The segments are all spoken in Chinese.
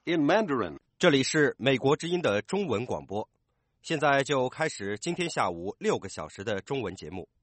in Mandarin. 这里是美国之音的中文广播，现在就开始今天下午6个小时的中文节目。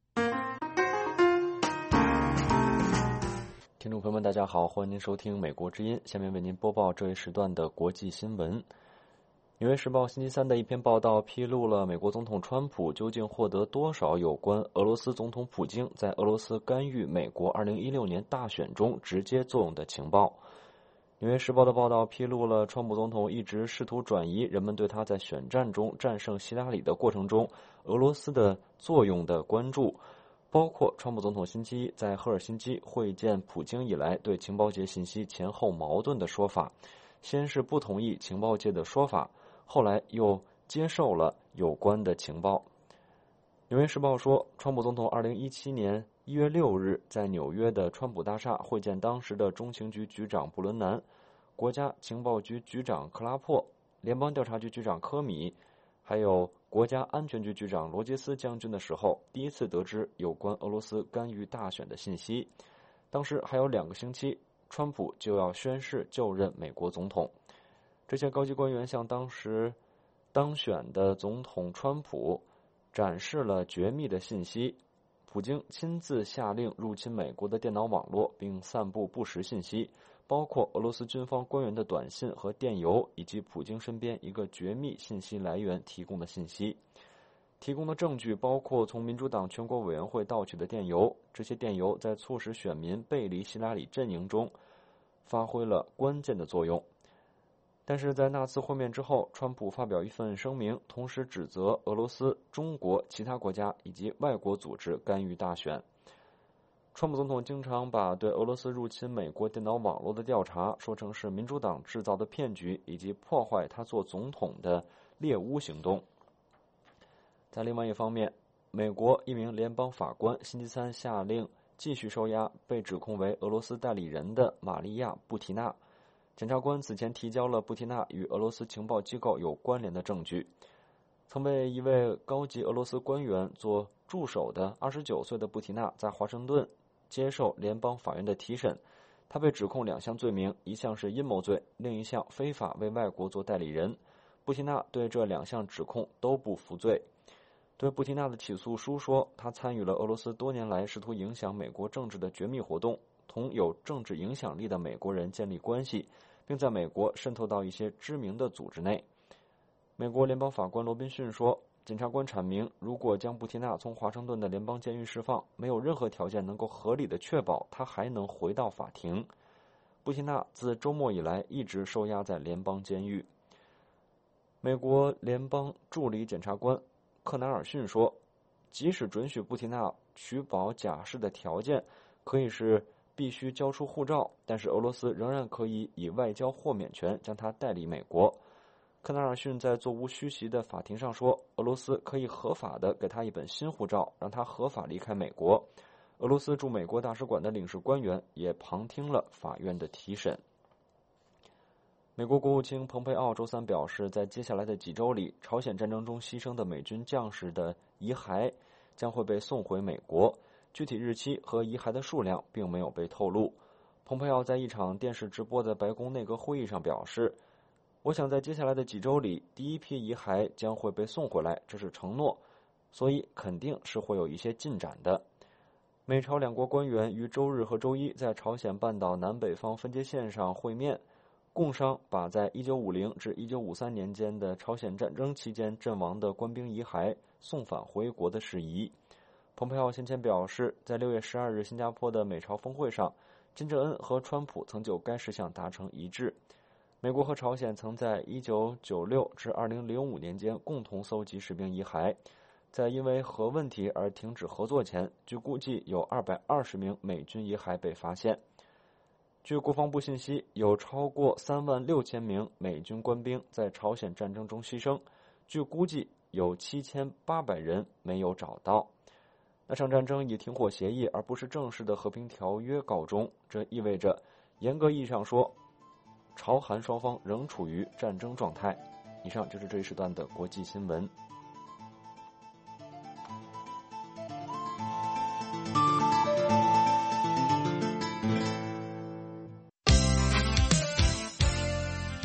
听众朋友们，大家好，欢迎您收听美国之音，下面为您播报这一时段的国际新闻。纽约时报星期三的一篇报道披露了美国总统川普究竟获得多少有关俄罗斯总统普京在俄罗斯干预美国2016年大选中直接作用的情报。纽约时报的报道披露了川普总统一直试图转移人们对他在选战中战胜希拉里的过程中俄罗斯的作用的关注，包括川普总统星期一在赫尔辛基会见普京以来对情报界信息前后矛盾的说法，先是不同意情报界的说法，后来又接受了有关的情报。纽约时报说，川普总统2017年1月6日在纽约的川普大厦会见当时的中情局局长布伦南、国家情报局局长克拉珀、联邦调查局局长科米，还有国家安全局局长罗杰斯将军的时候，第一次得知有关俄罗斯干预大选的信息。当时还有2个星期，川普就要宣誓就任美国总统。这些高级官员向当时当选的总统川普展示了绝密的信息。普京亲自下令入侵美国的电脑网络，并散布不实信息，包括俄罗斯军方官员的短信和电邮，以及普京身边一个绝密信息来源提供的信息。提供的证据包括从民主党全国委员会盗取的电邮，这些电邮在促使选民背离希拉里阵营中发挥了关键的作用。但是在那次会面之后，川普发表一份声明，同时指责俄罗斯、中国、其他国家以及外国组织干预大选。川普总统经常把对俄罗斯入侵美国电脑网络的调查说成是民主党制造的骗局，以及破坏他做总统的猎巫行动。在另外一方面，美国一名联邦法官星期三下令继续收押被指控为俄罗斯代理人的玛利亚·布提娜。检察官此前提交了布提娜与俄罗斯情报机构有关联的证据。曾被一位高级俄罗斯官员做助手的29岁的布提娜在华盛顿接受联邦法院的提审，他被指控2项罪名，一项是阴谋罪，另一项非法为外国做代理人。布提娜对这2项指控都不服罪。对布提娜的起诉书说，他参与了俄罗斯多年来试图影响美国政治的绝密活动，同有政治影响力的美国人建立关系，并在美国渗透到一些知名的组织内。美国联邦法官罗宾逊说，检察官阐明，如果将布提娜从华盛顿的联邦监狱释放，没有任何条件能够合理的确保他还能回到法庭。布提娜自周末以来一直收押在联邦监狱。美国联邦助理检察官克南尔逊说，即使准许布提娜取保假释的条件可以是必须交出护照，但是俄罗斯仍然可以以外交豁免权将他带离美国。克南尔逊在座无虚席的法庭上说，俄罗斯可以合法的给他一本新护照，让他合法离开美国。俄罗斯驻美国大使馆的领事官员也旁听了法院的提审。美国国务卿蓬佩奥周三表示，在接下来的几周里，朝鲜战争中牺牲的美军将士的遗骸将会被送回美国，具体日期和遗骸的数量并没有被透露。蓬佩奥在一场电视直播的白宫内阁会议上表示，我想在接下来的几周里，第一批遗骸将会被送回来，这是承诺，所以肯定是会有一些进展的。美朝2国官员于周日和周一在朝鲜半岛南北方分界线上会面，共商把在1950至1953年间的朝鲜战争期间阵亡的官兵遗骸送返回国的事宜。蓬佩奥先前表示，在6月12日新加坡的美朝峰会上，金正恩和川普曾就该事项达成一致。美国和朝鲜曾在1996至2005年间共同搜集士兵遗骸，在因为核问题而停止合作前，据估计有220名美军遗骸被发现。据国防部信息，有超过36000名美军官兵在朝鲜战争中牺牲，据估计有7800人没有找到。那场战争以停火协议而不是正式的和平条约告终，这意味着严格意义上说，朝韩双方仍处于战争状态。以上就是这一时段的国际新闻。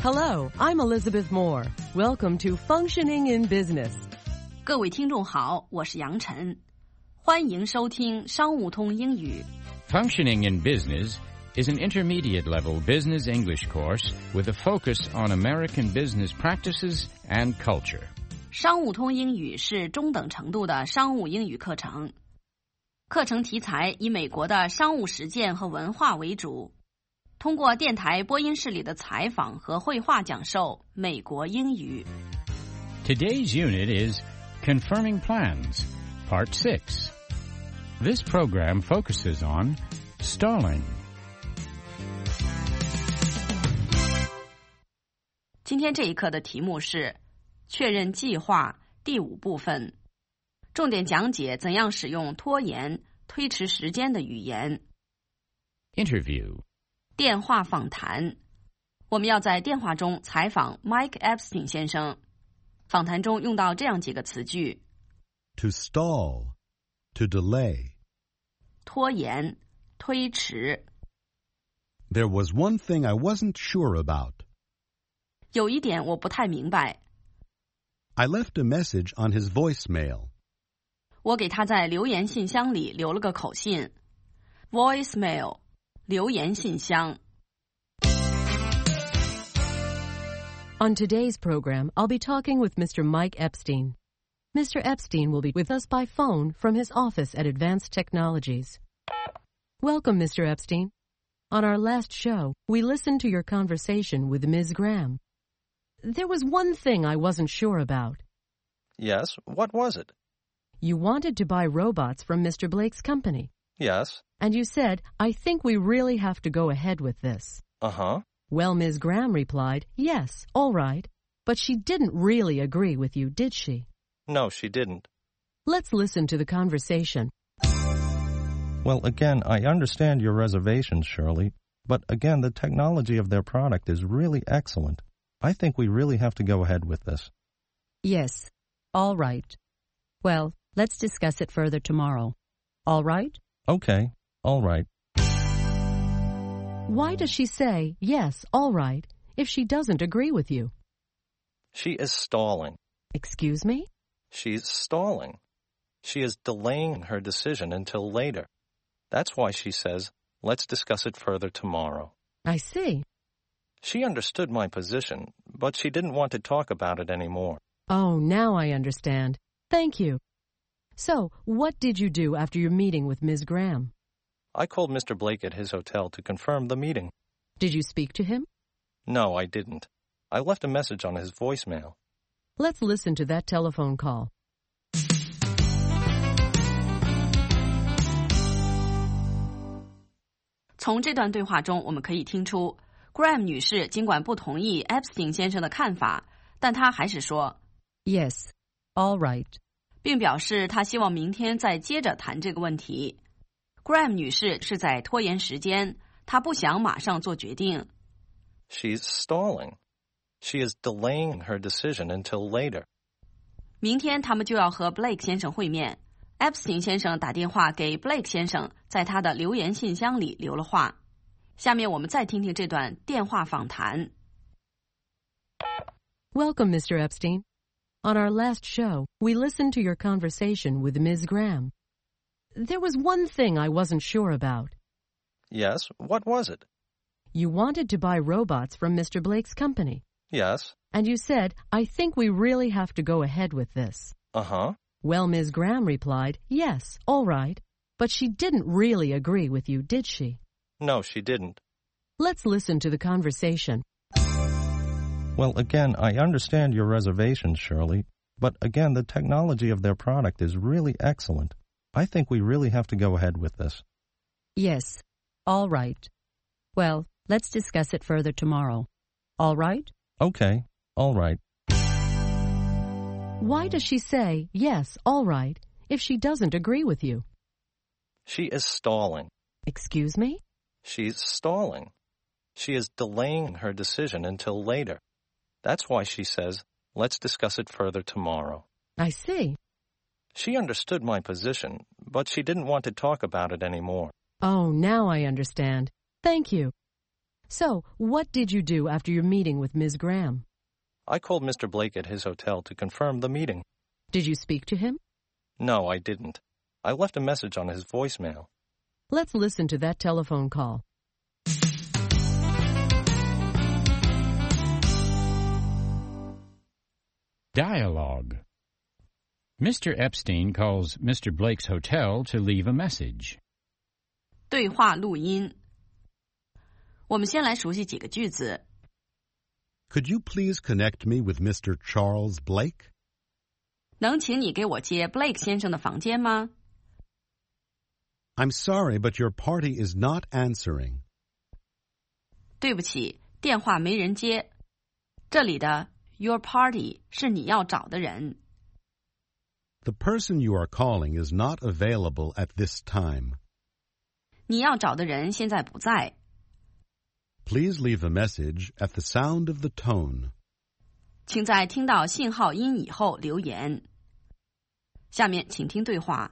Hello, I'm Elizabeth Moore. Welcome to Functioning in Business. 各位听众好，我是杨晨，欢迎收听商务通英语。 Functioning in Business is an intermediate-level business English course with a focus on American business practices and culture. 商务通英语是中等程度的商务英语课程，课程题材以美国的商务实践和文化为主，通过电台播音室里的采访和绘画讲授美国英语。 Today's unit is Confirming Plans, Part 6. This program focuses on stalling. 今天这一课的题目是确认计划第5部分，重点讲解怎样使用拖延、推迟时间的语言。 Interview. 电话访谈，我们要在电话中采访 Mike Epstein 先生。访谈中用到这样几个词句 ：to stall, to delay. 拖延、推迟。 There was one thing I wasn't sure about. 有一点我不太明白。 I left a message on his voicemail. 我给他在留言信箱里留了个口信。Voicemail， 留言信箱。 On today's program, I'll be talking with Mr. Mike Epstein. Mr. Epstein will be with us by phone from his office at Advanced Technologies. Welcome, Mr. Epstein. On our last show, we listened to your conversation with Ms. Graham. There was one thing I wasn't sure about. Yes, what was it? You wanted to buy robots from Mr. Blake's company. Yes. And you said, I think we really have to go ahead with this. Uh-huh. Well, Ms. Graham replied, yes, all right. But she didn't really agree with you, did she? No, she didn't. Let's listen to the conversation. Well, again, I understand your reservations, Shirley. But again, the technology of their product is really excellent. I think we really have to go ahead with this. Yes, all right. Well, let's discuss it further tomorrow. All right? Okay, all right. Why does she say, yes, all right, if she doesn't agree with you? She is stalling. Excuse me? She's stalling. She is delaying her decision until later. That's why she says, let's discuss it further tomorrow. I see. She understood my position, but she didn't want to talk about it anymore. Oh, now I understand. Thank you. So, what did you do after your meeting with Ms. Graham? I called Mr. Blake at his hotel to confirm the meeting. Did you speak to him? No, I didn't. I left a message on his voicemail. Let's listen to that telephone call. 从这段对话中，我们可以听出 Graham 女士尽管不同意 Epstein 先生的看法，但她还是说 Yes, all right. 并表示她希望明天再接着谈这个问题。Graham 女士是在拖延时间，她不想马上做决定。 She's stalling. She is delaying her decision until later. 明天他们就要和 Blake 先生会面。Epstein 先生打电话给 Blake 先生，在他的留言信箱里留了话。下面我们再听听这段电话访谈。 Welcome, Mr. Epstein. On our last show, we listened to your conversation with Ms. Graham. There was one thing I wasn't sure about. Yes, what was it? You wanted to buy robots from Mr. Blake's company. Yes. And you said, I think we really have to go ahead with this. Uh-huh. Well, Ms. Graham replied, yes, all right. But she didn't really agree with you, did she? No, she didn't. Let's listen to the conversation. Well, again, I understand your reservations, Shirley. But again, the technology of their product is really excellent. I think we really have to go ahead with this. Yes, all right. Well, let's discuss it further tomorrow. All right? Okay, all right. Why does she say, yes, all right, if she doesn't agree with you? She is stalling. Excuse me? She's stalling. She is delaying her decision until later. That's why she says, let's discuss it further tomorrow. I see. She understood my position, but she didn't want to talk about it anymore. Oh, now I understand. Thank you. So, what did you do after your meeting with Ms. Graham? I called Mr. Blake at his hotel to confirm the meeting. Did you speak to him? No, I didn't. I left a message on his voicemail. Let's listen to that telephone call. Dialogue. Mr. Epstein calls Mr. Blake's hotel to leave a message. 对话录音。我们先来熟悉几个句子。 Could you please connect me with Mr. Charles Blake? 能请你给我接 Blake 先生的房间吗？ I'm sorry, but your party is not answering. 对不起，电话没人接。这里的 your party 是你要找的人。 The person you are calling is not available at this time. 你要找的人现在不在。 Please leave a message at the sound of the tone. 请在听到信号音以后留言。下面请听对话。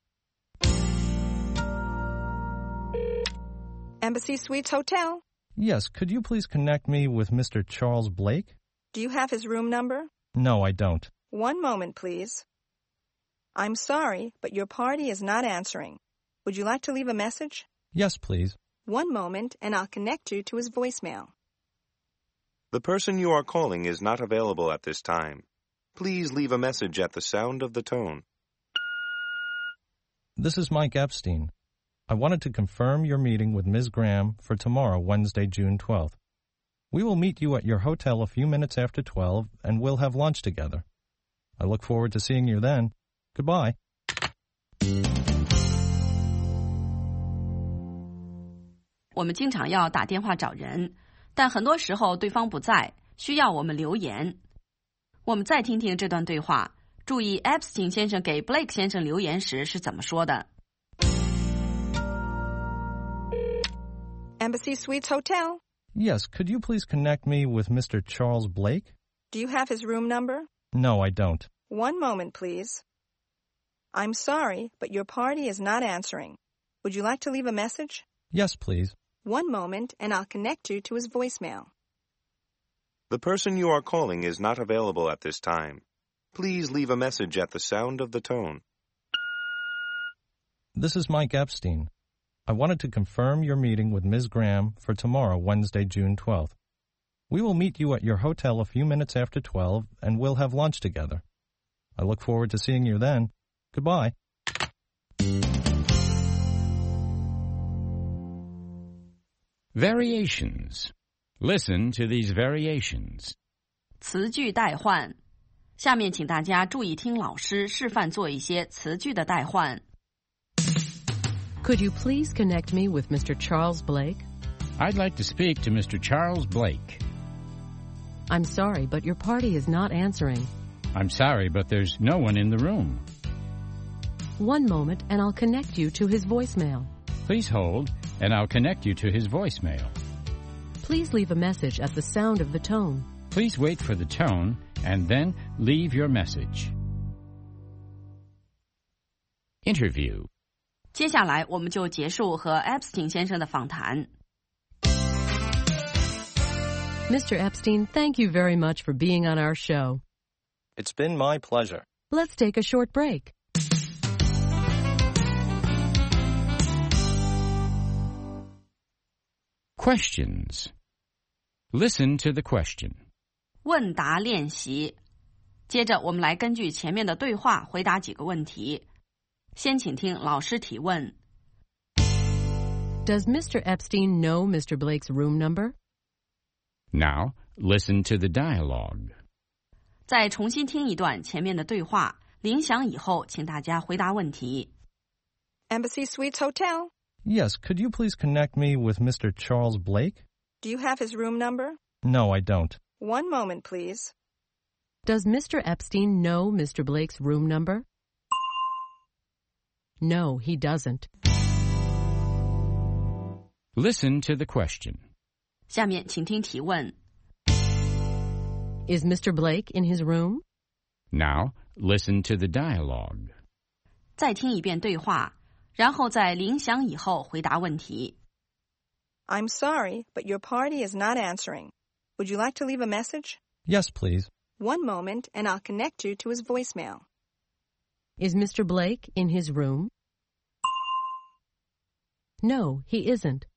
Embassy Suites Hotel. Yes, could you please connect me with Mr. Charles Blake? Do you have his room number? No, I don't. One moment, please. I'm sorry, but your party is not answering. Would you like to leave a message? Yes, please. One moment, and I'll connect you to his voicemail. The person you are calling is not available at this time. Please leave a message at the sound of the tone. This is Mike Epstein. I wanted to confirm your meeting with Ms. Graham for tomorrow, Wednesday, June 12th. We will meet you at your hotel a few minutes after 12, and we'll have lunch together. I look forward to seeing you then. Goodbye. 我们经常要打电话找人，但很多时候对方不在，需要我们留言。我们再听听这段对话，注意 Epstein 先生给 Blake 先生留言时是怎么说的。 Embassy Suites Hotel. Yes, could you please connect me with Mr. Charles Blake? Do you have his room number? No, I don't. One moment, please. I'm sorry, but your party is not answering. Would you like to leave a message? Yes, please. One moment, and I'll connect you to his voicemail. The person you are calling is not available at this time. Please leave a message at the sound of the tone. This is Mike Epstein. I wanted to confirm your meeting with Ms. Graham for tomorrow, Wednesday, June 12th. We will meet you at your hotel a few minutes after 12, and we'll have lunch together. I look forward to seeing you then. Goodbye. Variations. Listen to these variations. 词句代换。下面请大家注意听老师示范做一些词句的代换。 Could you please connect me with Mr. Charles Blake? I'd like to speak to Mr. Charles Blake. I'm sorry, but your party is not answering. I'm sorry, but there's no one in the room. One moment, and I'll connect you to his voicemail. Please hold, and I'll connect you to his voicemail. Please leave a message at the sound of the tone. Please wait for the tone, and then leave your message. Interview. 接下来我们就结束和 Epstein 先生的访谈。 Mr. Epstein, thank you very much for being on our show. It's been my pleasure. Let's take a short break. Questions. Listen to the question. 问答练习。接着我们来根据前面的对话回答几个问题。先请听老师提问。 Does Mr. Epstein know Mr. Blake's room number? Now, listen to the dialogue. 再重新听一段前面的对话，铃响以后，请大家回答问题。 Embassy Suites Hotel. Yes, could you please connect me with Mr. Charles Blake? Do you have his room number? No, I don't. One moment, please. Does Mr. Epstein know Mr. Blake's room number? No, he doesn't. Listen to the question. 下面请听提问。 Is Mr. Blake in his room? Now, listen to the dialogue. 再听一遍对话，然后在铃响以后回答问题。 I'm sorry, but your party is not answering. Would you like to leave a message? Yes, please. One moment, and I'll connect you to his voicemail. Is Mr. Blake in his room? No, he isn't.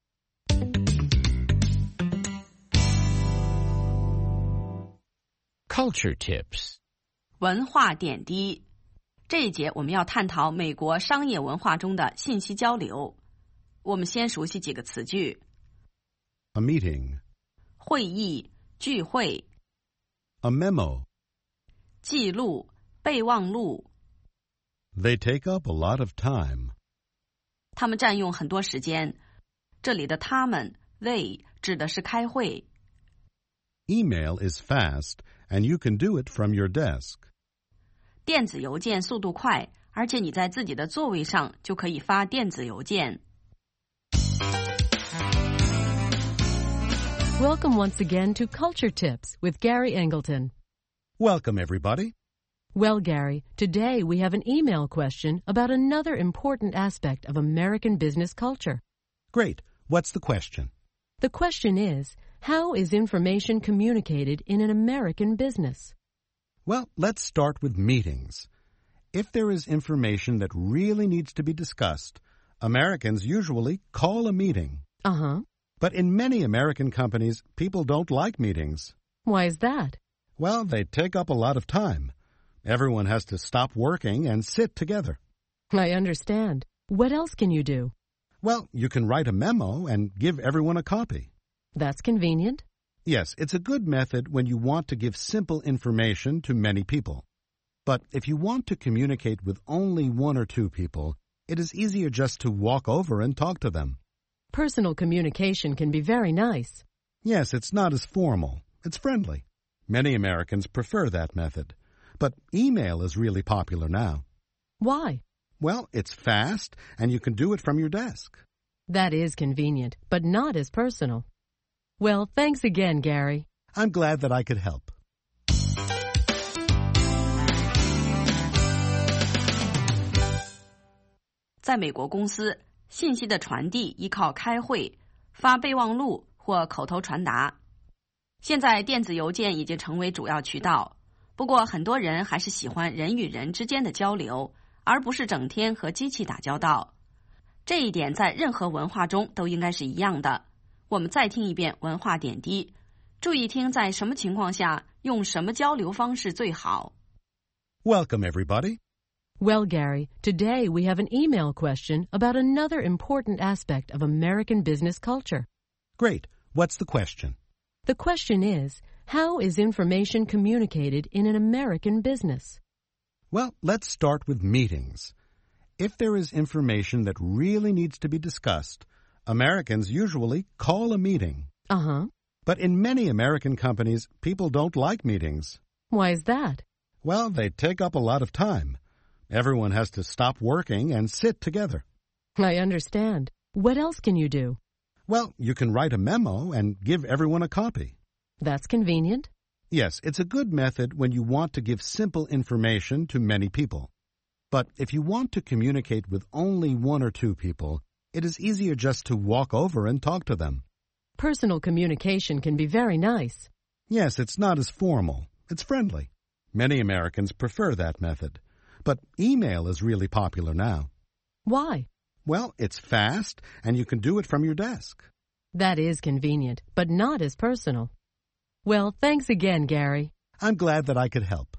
Culture tips. 文化点滴。这一节我们要探讨美国商业文化中的信息交流。我们先熟悉几个词句。 A meeting. 会议、聚会。 A memo. 记录、备忘录。 They take up a lot of time. 他们占用很多时间。这里的他们 they 指的是开会。 Email is fast, and you can do it from your desk. 电子邮件速度快，而且你在自己的座位上就可以发电子邮件。 Welcome once again to Culture Tips with Gary Angleton. Welcome, everybody. Well, Gary, today we have an email question about another important aspect of American business culture. Great. What's the question? The question is, how is information communicated in an American business? Well, let's start with meetings. If there is information that really needs to be discussed, Americans usually call a meeting. Uh-huh. But in many American companies, people don't like meetings. Why is that? Well, they take up a lot of time. Everyone has to stop working and sit together. I understand. What else can you do? Well, you can write a memo and give everyone a copy. That's convenient. Yes, it's a good method when you want to give simple information to many people. But if you want to communicate with only one or two people, it is easier just to walk over and talk to them. Personal communication can be very nice. Yes, it's not as formal. It's friendly. Many Americans prefer that method. But email is really popular now. Why? Well, it's fast, and you can do it from your desk. That is convenient, but not as personal. Well, thanks again, Gary. I'm glad that I could help. 在美国公司，信息的传递依靠开会、发备忘录或口头传达。现在电子邮件已经成为主要渠道，不过很多人还是喜欢人与人之间的交流，而不是整天和机器打交道。这一点在任何文化中都应该是一样的。我们再听一遍文化点滴，注意听在什么情况下用什么交流方式最好。 Welcome, everybody. Well, Gary, today we have an email question about another important aspect of American business culture. Great. What's the question? The question is, how is information communicated in an American business? Well, let's start with meetings. If there is information that really needs to be discussed, Americans usually call a meeting. Uh-huh. But in many American companies, people don't like meetings. Why is that? Well, they take up a lot of time. Everyone has to stop working and sit together. I understand. What else can you do? Well, you can write a memo and give everyone a copy. That's convenient. Yes, it's a good method when you want to give simple information to many people. But if you want to communicate with only one or two people, it is easier just to walk over and talk to them. Personal communication can be very nice. Yes, it's not as formal. It's friendly. Many Americans prefer that method. But email is really popular now. Why? Well, it's fast, and you can do it from your desk. That is convenient, but not as personal. Well, thanks again, Gary. I'm glad that I could help.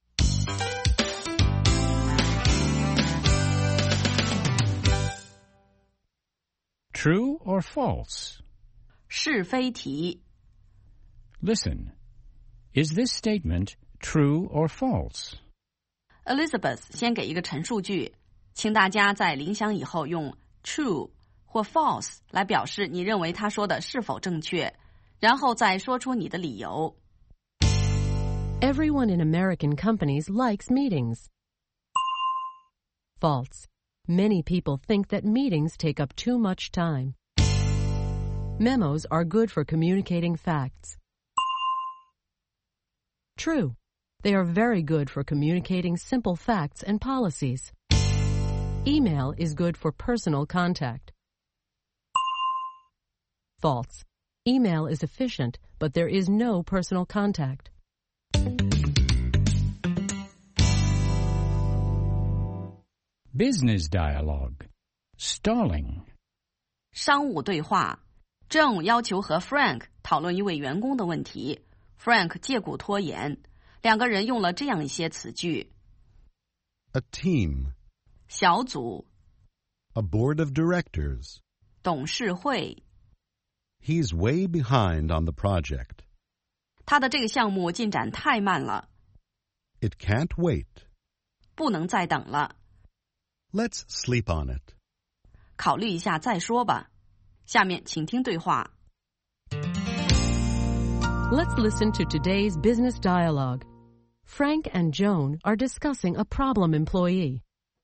True or false? 是非题。 Listen. Is this statement true or false? Elizabeth 先给一个陈述句，请大家在铃响以后用 true 或 false 来表示你认为他说的是否正确，然后再说出你的理由。 Everyone in American companies likes meetings. False. Many people think that meetings take up too much time. Memos are good for communicating facts. True. They are very good for communicating simple facts and policies. Email is good for personal contact. False. Email is efficient, but there is no personal contact. Business dialogue. Stalling. 商务对话 John 要求和 Frank 讨论一位员工的问题 Frank 借故拖延两个人用了这样一些词句 A team. 小组 A board of directors. 董事会 He's way behind on the project. 他的这个项目进展太慢了 It can't wait. 不能再等了 Let's sleep on it. 考虑一下再说吧下面请听对话 Let's listen to today's business dialogue. Frank and Joan are discussing a problem employee.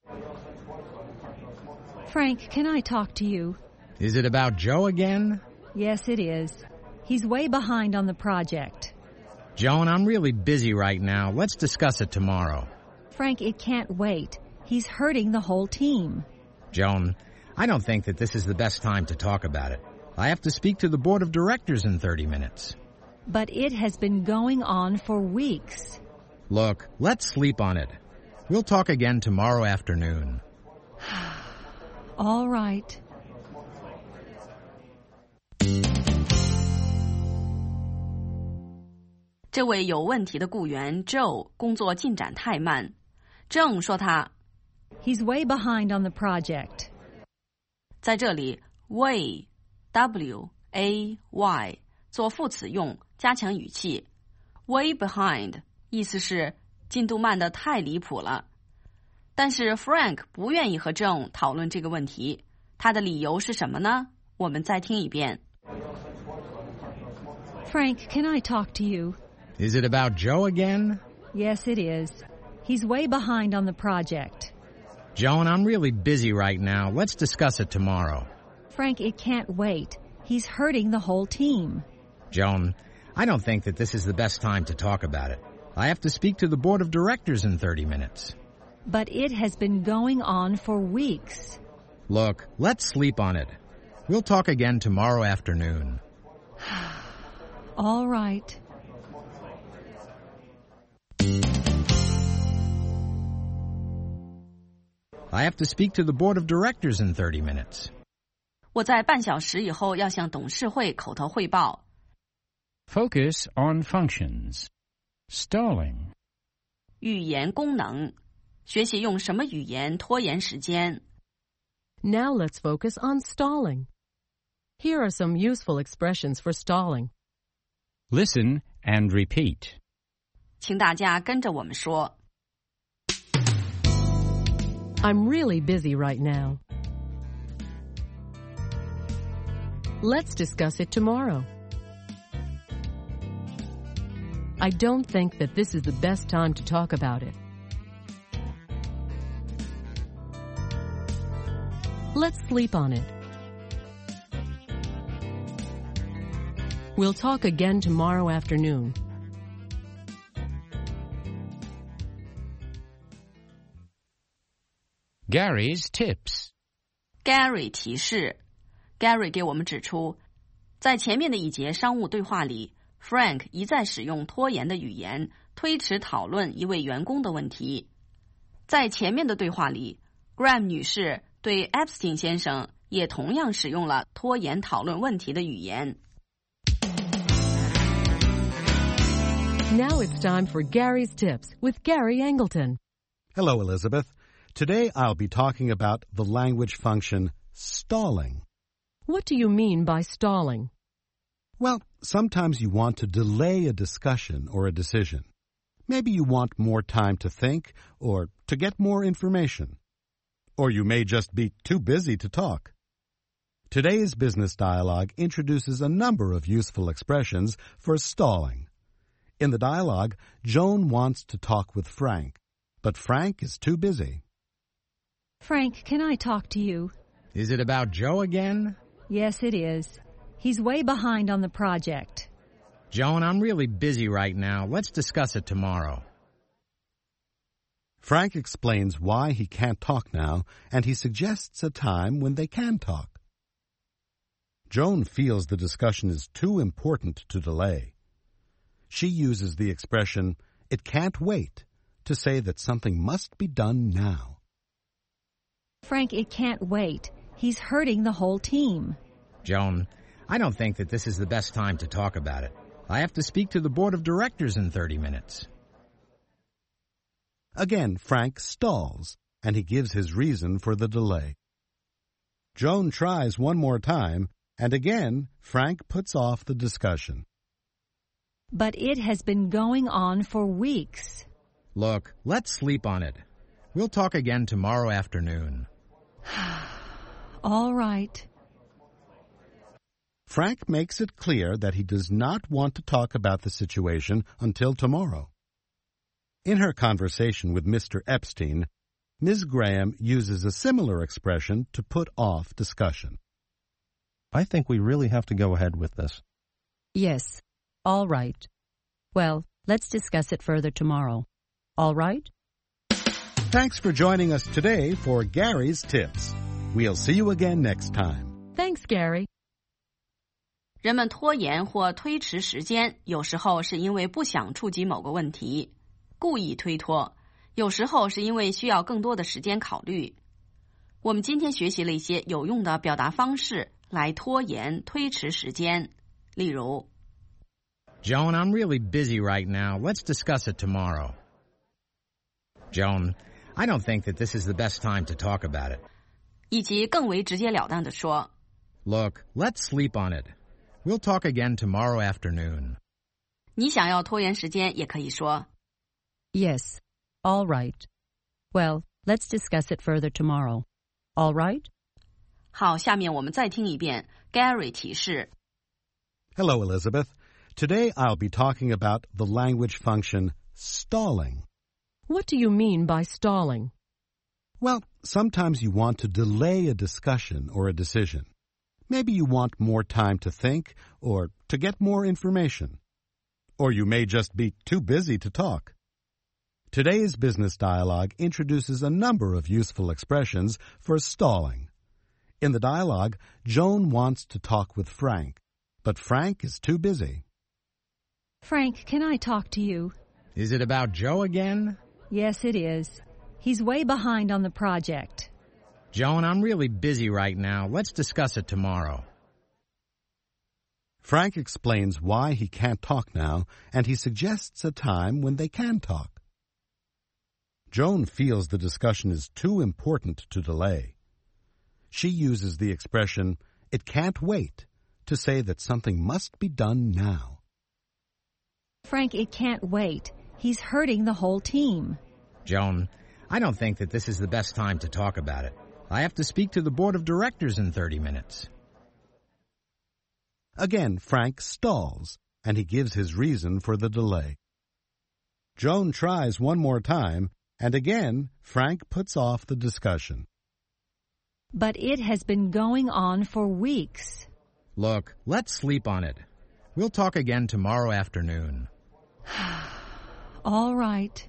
Frank, can I talk to you? Is it about Joe again? Yes, it is. He's way behind on the project. Joan, I'm really busy right now. Let's discuss it tomorrow. Frank, it can't wait. He's hurting the whole team. Joan, I don't think that this is the best time to talk about it. I have to speak to the board of directors in 30 minutes. But it has been going on for weeks. Look, let's sleep on it. We'll talk again tomorrow afternoon. All right. "这位有问题的雇员 Joe 工作进展太慢 John 说他 He's way behind on the project. 在这里 way W-A-Y 做副词用加强语气 way behind 意思是进度慢得太离谱了但是 Frank 不愿意和 John 讨论这个问题他的理由是什么呢我们再听一遍 Frank, can I talk to you? Is it about Joe again? Yes, it is. He's way behind on the project. Joan, I'm really busy right now. Let's discuss it tomorrow. Frank, it can't wait. He's hurting the whole team. Joan, I don't think that this is the best time to talk about it. I have to speak to the board of directors in 30 minutes. But it has been going on for weeks. Look, let's sleep on it. We'll talk again tomorrow afternoon. All right. I have to speak to the board of directors in 30 minutes. 我在半小时以后要向董事会口头汇报 Focus on functions. Stalling. 语言功能学习用什么语言拖延时间 Now let's focus on stalling. Here are some useful expressions for stalling. Listen and repeat. 请大家跟着我们说 I'm really busy right now. Let's discuss it tomorrow. I don't think that this is the best time to talk about it. Let's sleep on it. We'll talk again tomorrow afternoon. Gary's tips. Gary 提示 Gary 给我们指出在前面的一节商务对话里 Frank 一再使用拖延的语言推迟讨论一位员工的问题在前面的对话里 Graham 女士对 Epstein 先生也同样使用了拖延讨论问题的语言 Now it's time for Gary's Tips with Gary Angleton. Hello, Elizabeth. Today I'll be talking about the language function stalling. What do you mean by stalling? Well, sometimes you want to delay a discussion or a decision. Maybe you want more time to think or to get more information. Or you may just be too busy to talk. Today's business dialogue introduces a number of useful expressions for stalling. In the dialogue, Joan wants to talk with Frank, but Frank is too busy. Frank, can I talk to you? Is it about Joe again? Yes, it is. He's way behind on the project. Joan, I'm really busy right now. Let's discuss it tomorrow. Frank explains why he can't talk now, and he suggests a time when they can talk. Joan feels the discussion is too important to delay. She uses the expression, "it can't wait," to say that something must be done now. Frank, it can't wait. He's hurting the whole team. Joan, I don't think that this is the best time to talk about it. I have to speak to the board of directors in 30 minutes. Again, Frank stalls, and he gives his reason for the delay. Joan tries one more time, and again, Frank puts off the discussion. But it has been going on for weeks. Look, let's sleep on it. We'll talk again tomorrow afternoon. All right. Frank makes it clear that he does not want to talk about the situation until tomorrow. In her conversation with Mr. Epstein, Ms. Graham uses a similar expression to put off discussion. I think we really have to go ahead with this. Yes. All right. Well, let's discuss it further tomorrow. All right? Thanks for joining us today for Gary's Tips. We'll see you again next time. Thanks, Gary. 人们拖延或推迟时间，有时候是因为不想触及某个问题，故意推脱；有时候是因为需要更多的时间考虑。我们今天学习了一些有用的表达方式来拖延、推迟时间。例如 Joan, I'm really busy right now. Let's discuss it tomorrow. Joan, I don't think that this is the best time to talk about it. 以及更为直截了当地说 Look, let's sleep on it. We'll talk again tomorrow afternoon. 你想要拖延时间也可以说 Yes. All right. Well, let's discuss it further tomorrow. All right? 好，下面我们再听一遍 Gary 提示 Hello, Elizabeth. Today I'll be talking about the language function stalling. What do you mean by stalling? Well, sometimes you want to delay a discussion or a decision. Maybe you want more time to think or to get more information. Or you may just be too busy to talk. Today's business dialogue introduces a number of useful expressions for stalling. In the dialogue, Joan wants to talk with Frank, but Frank is too busy. Frank, can I talk to you? Is it about Joe again? Yes, it is. He's way behind on the project. Joan, I'm really busy right now. Let's discuss it tomorrow. Frank explains why he can't talk now, and he suggests a time when they can talk. Joan feels the discussion is too important to delay. She uses the expression, "it can't wait," to say that something must be done now. Frank, it can't wait. He's hurting the whole team. Joan, I don't think that this is the best time to talk about it. I have to speak to the board of directors in 30 minutes. Again, Frank stalls, and he gives his reason for the delay. Joan tries one more time, and again, Frank puts off the discussion. But it has been going on for weeks. Look, let's sleep on it. We'll talk again tomorrow afternoon. All right.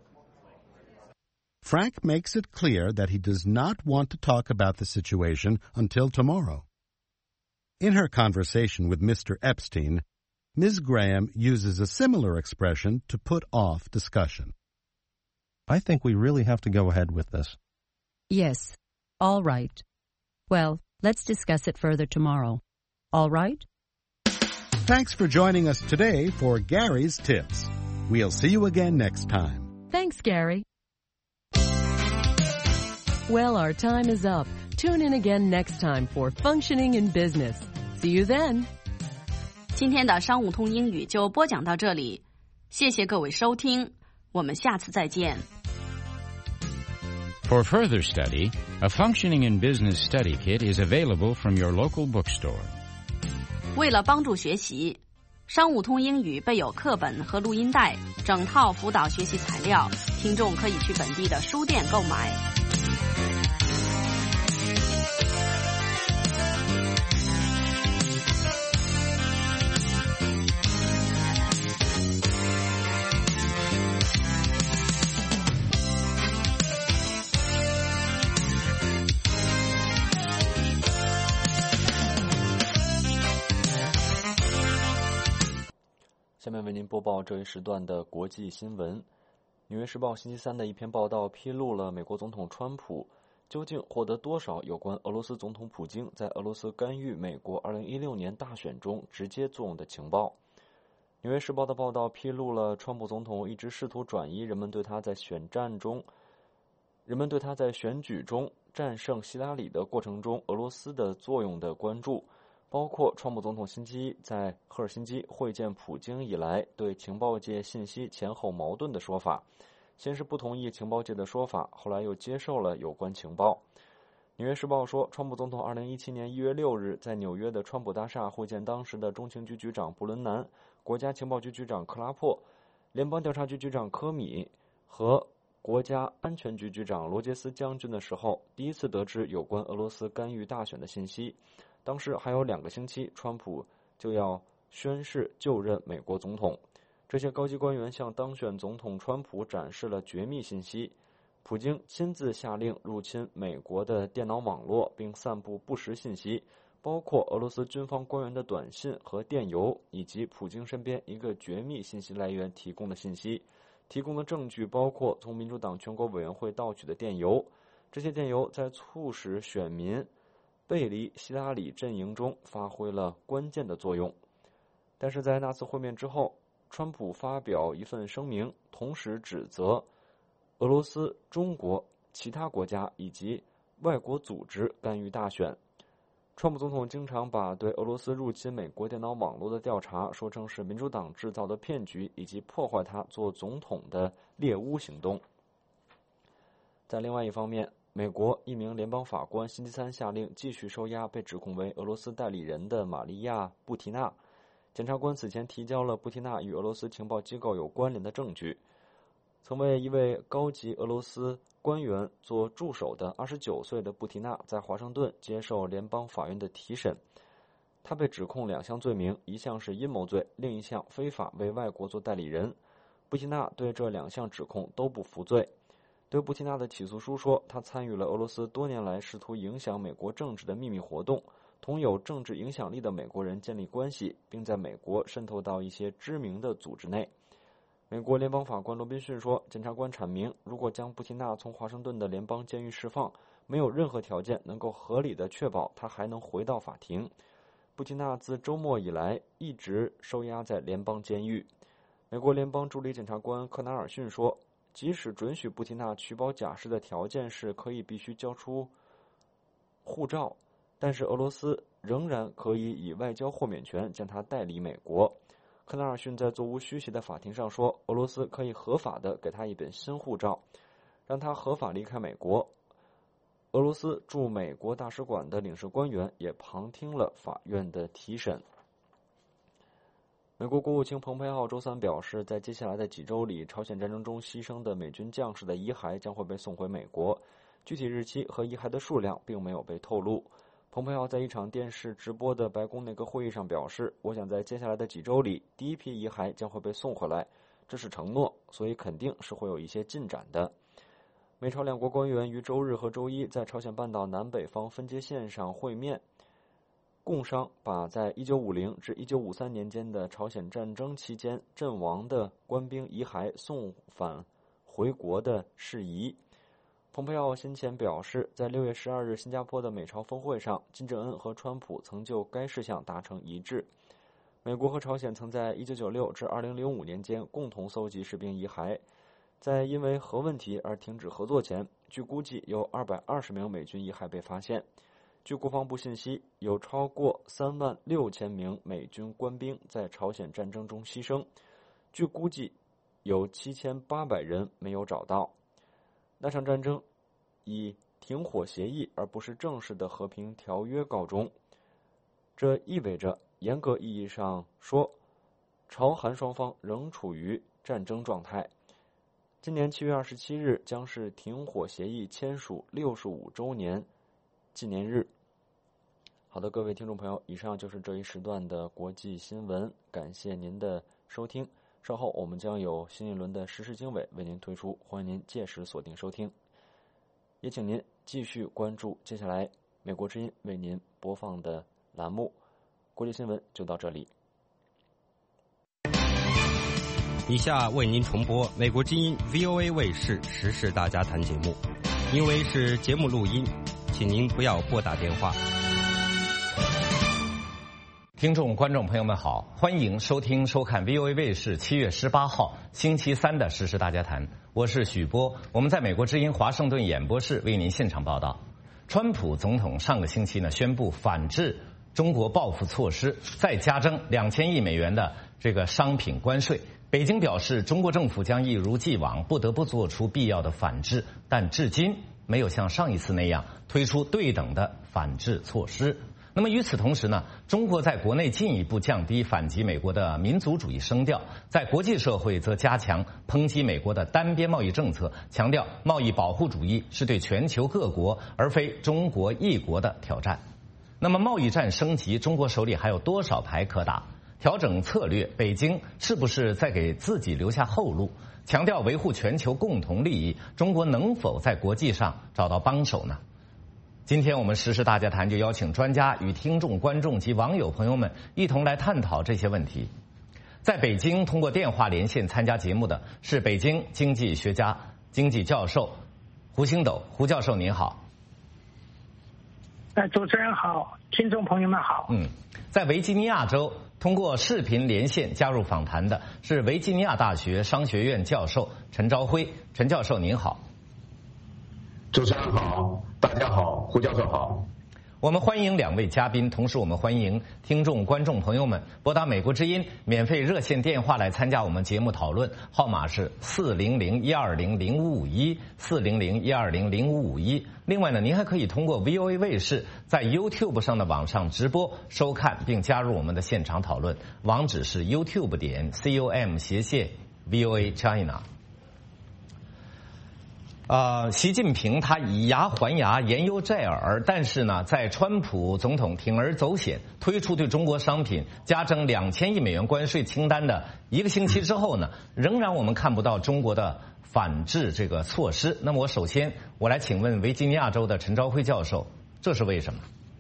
Frank makes it clear that he does not want to talk about the situation until tomorrow. In her conversation with Mr. Epstein, Ms. Graham uses a similar expression to put off discussion. I think we really have to go ahead with this. Yes. All right. Well, let's discuss it further tomorrow. All right? Thanks for joining us today for Gary's Tips. We'll see you again next time. Thanks, Gary. Well, our time is up. Tune in again next time for Functioning in Business. See you then. 今天的商务通英语就播讲到这里，谢谢各位收听，我们下次再见。 For further study, a Functioning in Business study kit is available from your local bookstore. 为了帮助学习，商务通英语备有课本和录音带，整套辅导学习材料，听众可以去本地的书店购买。 面为您播报这一时段的国际新闻。《纽约时报》星期三的一篇报道披露了美国总统川普究竟获得多少有关俄罗斯总统普京在俄罗斯干预美国2016年大选中直接作用的情报。《纽约时报》的报道披露了川普总统一直试图转移人们对他在选举中战胜希拉里的过程中俄罗斯的作用的关注，包括川普总统星期一在赫尔辛基会见普京以来对情报界信息前后矛盾的说法，先是不同意情报界的说法，后来又接受了有关情报。纽约时报说，川普总统2017年1月6日在纽约的川普大厦会见当时的中情局局长布伦南、国家情报局局长克拉珀、联邦调查局局长科米和国家安全局局长罗杰斯将军的时候，第一次得知有关俄罗斯干预大选的信息。当时还有2个星期，川普就要宣誓就任美国总统。这些高级官员向当选总统川普展示了绝密信息。普京亲自下令入侵美国的电脑网络，并散布不实信息，包括俄罗斯军方官员的短信和电邮，以及普京身边一个绝密信息来源提供的信息。提供的证据包括从民主党全国委员会盗取的电邮，这些电邮在促使选民背离希拉里阵营中发挥了关键的作用。但是在那次会面之后，川普发表一份声明，同时指责俄罗斯、中国、其他国家以及外国组织干预大选。川普总统经常把对俄罗斯入侵美国电脑网络的调查说成是民主党制造的骗局，以及破坏他做总统的猎巫行动。在另外一方面，美国一名联邦法官星期三下令继续收押被指控为俄罗斯代理人的玛利亚·布提娜。检察官此前提交了布提娜与俄罗斯情报机构有关联的证据。曾为一位高级俄罗斯官员做助手的29岁的布提娜在华盛顿接受联邦法院的提审。他被指控2项罪名，一项是阴谋罪，另一项非法为外国做代理人。布提娜对这2项指控都不服罪。对布提娜的起诉书说，他参与了俄罗斯多年来试图影响美国政治的秘密活动，同有政治影响力的美国人建立关系，并在美国渗透到一些知名的组织内。美国联邦法官罗宾逊说，检察官阐明，如果将布提娜从华盛顿的联邦监狱释放，没有任何条件能够合理的确保他还能回到法庭。布提娜自周末以来一直收押在联邦监狱。美国联邦助理检察官克纳尔逊说，即使准许布提娜取保假释的条件是可以必须交出护照，但是俄罗斯仍然可以以外交豁免权将他带离美国。克纳尔逊在座无虚席的法庭上说，俄罗斯可以合法的给他一本新护照，让他合法离开美国。俄罗斯驻美国大使馆的领事官员也旁听了法院的提审。美国国务卿蓬佩奥周三表示，在接下来的几周里，朝鲜战争中牺牲的美军将士的遗骸将会被送回美国，具体日期和遗骸的数量并没有被透露。蓬佩奥在一场电视直播的白宫内阁会议上表示，我想在接下来的几周里，第一批遗骸将会被送回来，这是承诺，所以肯定是会有一些进展的。美朝2国官员于周日和周一在朝鲜半岛南北方分界线上会面，共商把在1950至1953年间的朝鲜战争期间阵亡的官兵遗骸送返回国的事宜。蓬佩奥先前表示，在6月12日新加坡的美朝峰会上，金正恩和川普曾就该事项达成一致。美国和朝鲜曾在1996至2005年间共同搜集士兵遗骸。在因为核问题而停止合作前，据估计有220名美军遗骸被发现。据国防部信息，有超过36000名美军官兵在朝鲜战争中牺牲，据估计有7800人没有找到。那场战争以停火协议而不是正式的和平条约告终，这意味着严格意义上说，朝韩双方仍处于战争状态。今年7月27日将是停火协议签署65周年纪念日。好的，各位听众朋友，以上就是这一时段的国际新闻，感谢您的收听。稍后我们将有新一轮的时事经纬为您推出，欢迎您届时锁定收听。也请您继续关注接下来美国之音为您播放的栏目。国际新闻就到这里。 以下为您重播美国之音 VOA 卫视时事大家谈节目，因为是节目录音，请您不要拨打电话。 听众观众朋友们好，欢迎收听收看 VOA 卫视7月18号星期三的时事大家谈，我是许波，我们在美国之音华盛顿演播室为您现场报道。川普总统上个星期呢宣布反制中国报复措施，再加征2000亿美元的这个商品关税。北京表示，中国政府将一如既往不得不做出必要的反制，但至今没有像上一次那样推出对等的反制措施。那么与此同时呢，中国在国内进一步降低反击美国的民族主义声调，在国际社会则加强抨击美国的单边贸易政策，强调贸易保护主义是对全球各国而非中国一国的挑战。那么贸易战升级，中国手里还有多少牌可打？调整策略，北京是不是在给自己留下后路？强调维护全球共同利益，中国能否在国际上找到帮手呢？今天我们时事大家谈就邀请专家与听众、观众及网友朋友们一同来探讨这些问题。在北京通过电话连线参加节目的是北京经济学家、经济教授胡星斗。胡教授您好。 主持人好，听众朋友们好。 在维吉尼亚州通过视频连线加入访谈的是维吉尼亚大学商学院教授陈朝晖。陈教授您好。 主持人好，大家好，胡教授好。 我们欢迎两位嘉宾，同时我们欢迎听众、观众朋友们拨打美国之音免费热线电话来参加我们节目讨论，号码是400-120-0551，400-120-0551。另外呢，您还可以通过 VOA 卫视在 YouTube 上的网上直播收看并加入我们的现场讨论，网址是 youtube.com/VOA China。习近平他以牙还牙，言犹在耳，但是呢，在川普总统铤而走险推出对中国商品加征2000亿美元关税清单的1个星期之后呢，仍然我们看不到中国的反制这个措施。那么我来请问维吉尼亚州的陈朝晖教授，这是为什么？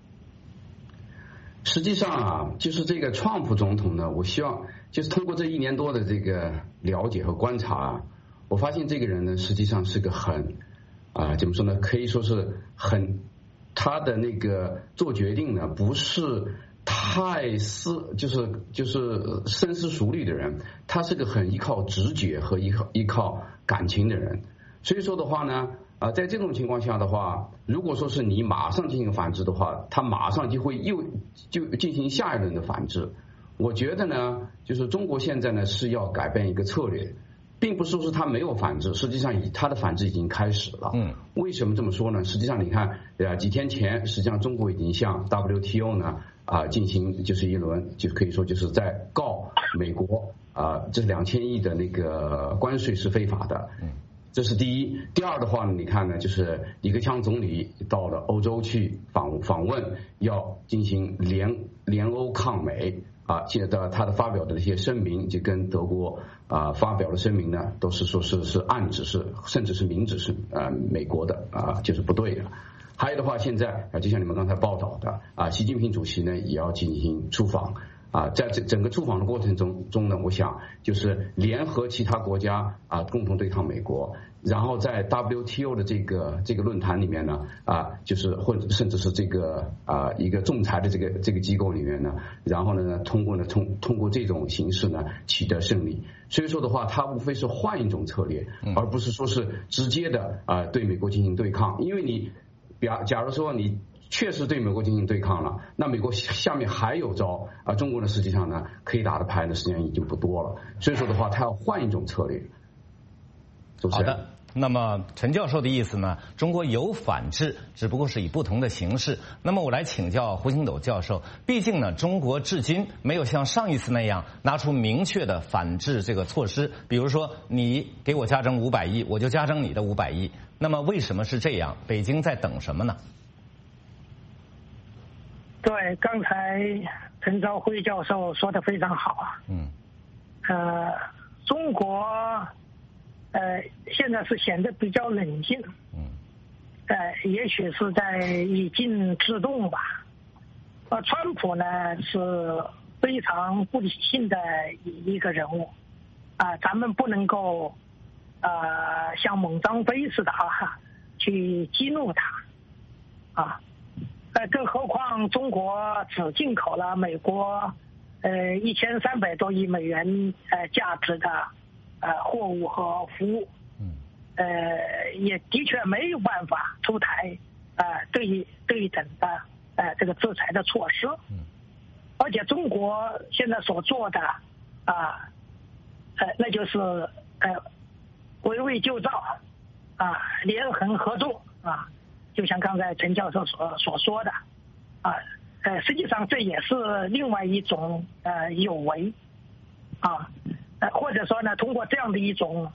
实际上啊，就是这个川普总统呢，我希望就是通过这1年多的这个了解和观察啊，我发现这个人呢，实际上是个很怎么说呢？可以说是他的那个做决定呢，不是太就是深思熟虑的人，他是个很依靠直觉和依靠感情的人。所以说的话呢，在这种情况下的话，如果说是你马上进行反制的话，他马上就会就进行下一轮的反制。我觉得呢，就是中国现在呢是要改变一个策略。并不是说他没有反制，实际上他的反制已经开始了。为什么这么说呢？实际上你看，几天前，实际上中国已经向 WTO 呢进行就是一轮，就可以说就是在告美国这2000亿的那个关税是非法的。这是第一。第二的话呢，你看呢，就是李克强总理到了欧洲去访问，要进行联欧抗美。现在他的发表的一些声明，就跟德国发表的声明呢，都是说是暗指是，甚至是明指是美国的就是不对的。还有的话，现在就像你们刚才报道的习近平主席呢也要进行出访在整个出访的过程中呢，我想就是联合其他国家共同对抗美国。然后在 WTO 的这个论坛里面呢，就是或者甚至是这个一个仲裁的这个机构里面呢，然后呢通过这种形式呢取得胜利。所以说的话，它无非是换一种策略，而不是说是直接的对美国进行对抗。因为你假如说你确实对美国进行对抗了，那美国下面还有招中国呢实际上呢可以打的牌呢实际上已经不多了。所以说的话，它要换一种策略。 好的。那么陈教授的意思呢，中国有反制，只不过是以不同的形式。那么我来请教胡星斗教授，毕竟呢，中国至今没有像上一次那样拿出明确的反制这个措施，比如说你给我加征500亿，我就加征你的500亿。那么为什么是这样？北京在等什么呢？ 对，刚才陈朝晖教授说的非常好中国现在是显得比较冷静，也许是在以静制动吧。川普呢是非常不理性的一个人物， 咱们不能够像猛张飞似的去激怒他更何况中国只进口了美国1300多亿美元价值的货物和服务，也的确没有办法出台对等的这个制裁的措施，而且中国现在所做的那就是围魏救赵联横合纵就像刚才陈教授所说的实际上这也是另外一种有为或者说呢，通过这样的一种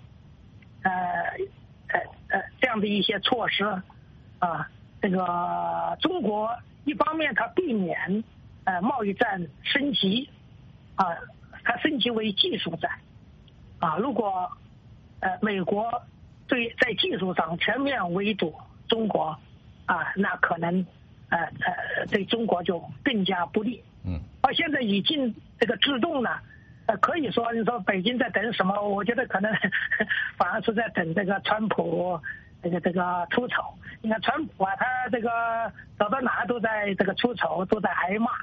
这样的一些措施这个中国一方面它避免贸易战升级它升级为技术战如果美国在技术上全面围堵中国那可能对中国就更加不利。而现在已经这个制动呢，可以说你说北京在等什么？我觉得可能反而是在等这个川普这个出丑。你看川普他这个走到哪都在这个出丑，都在挨骂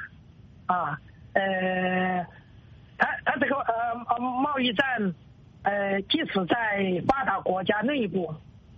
他这个贸易战即使在发达国家内部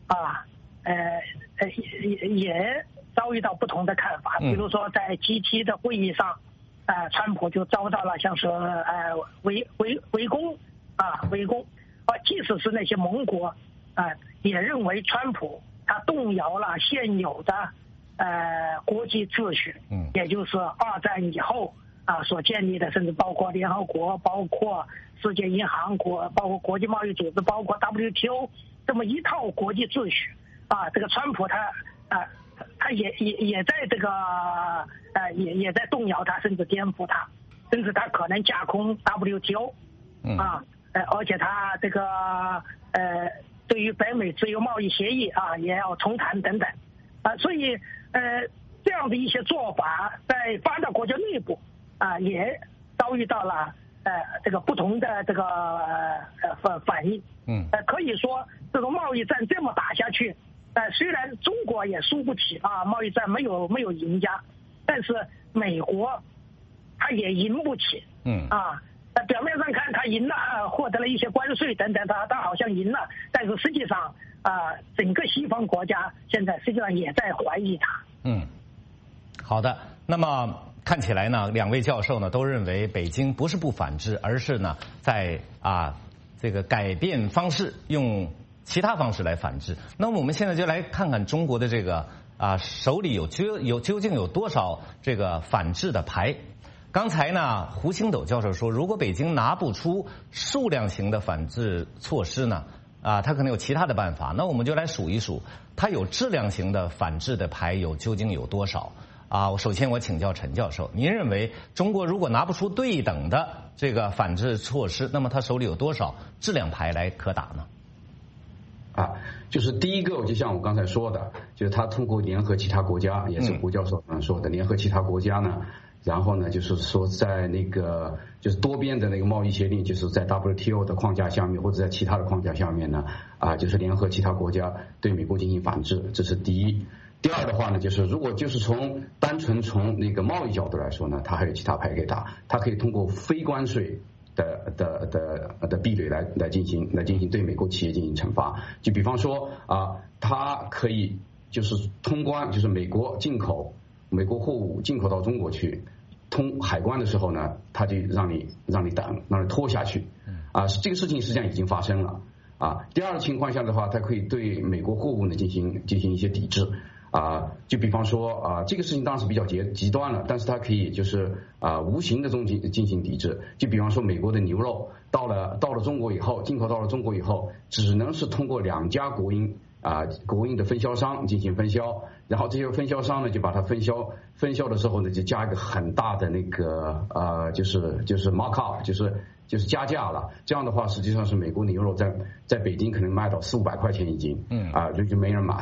也遭遇到不同的看法。比如说在 G7 的会议上川普就遭到了像是围攻即使是那些盟国也认为川普他动摇了现有的国际秩序，也就是二战以后所建立的，甚至包括联合国，包括世界银行包括国际贸易组织，包括 WTO 这么一套国际秩序这个川普他也在这个也在动摇它，甚至颠覆它，甚至他可能架空 WTO 而且他这个对于北美自由贸易协议也要重谈等等所以这样的一些做法在发达国家内部也遭遇到了这个不同的这个反应。可以说这个贸易战这么打下去虽然中国也输不起贸易战没有赢家，但是美国他也赢不起表面上看他赢了获得了一些关税等等，他好像赢了，但是实际上整个西方国家现在实际上也在怀疑他。 好的，那么看起来呢，两位教授呢都认为北京不是不反制，而是呢在这个改变方式，用其他方式来反制。那么我们现在就来看看中国的这个手里究竟有多少这个反制的牌。刚才呢，胡星斗教授说，如果北京拿不出数量型的反制措施呢，他可能有其他的办法。那我们就来数一数，他有质量型的反制的牌究竟有多少首先我请教陈教授，您认为中国如果拿不出对等的这个反制措施，那么他手里有多少质量牌来可打呢？ 就是第一个，就像我刚才说的，就是他通过联合其他国家，也是胡教授说的，联合其他国家呢，然后呢，就是说在那个就是多边的那个贸易协定，就是在 WTO 的框架下面，或者在其他的框架下面呢，就是联合其他国家对美国进行反制，这是第一。第二的话呢，就是如果就是单纯从那个贸易角度来说呢，它还有其他牌可以打，它可以通过非关税的壁垒来进行对美国企业进行惩罚。就比方说它可以就是通关，就是美国货物进口到中国去，通海关的时候呢，它就让你等，让你拖下去这个事情实际上已经发生了第二个情况下的话，它可以对美国货物呢进行一些抵制就比方说这个事情当然是比较极端了，但是它可以就是无形的进行抵制。就比方说美国的牛肉到了中国以后，进口到了中国以后，只能是通过2家国营的分销商进行分销，然后这些分销商呢就把它分销的时候呢就加一个很大的那个就是 markup， 就是加价了。这样的话实际上是美国牛肉在北京可能卖到400-500块钱一斤就没人买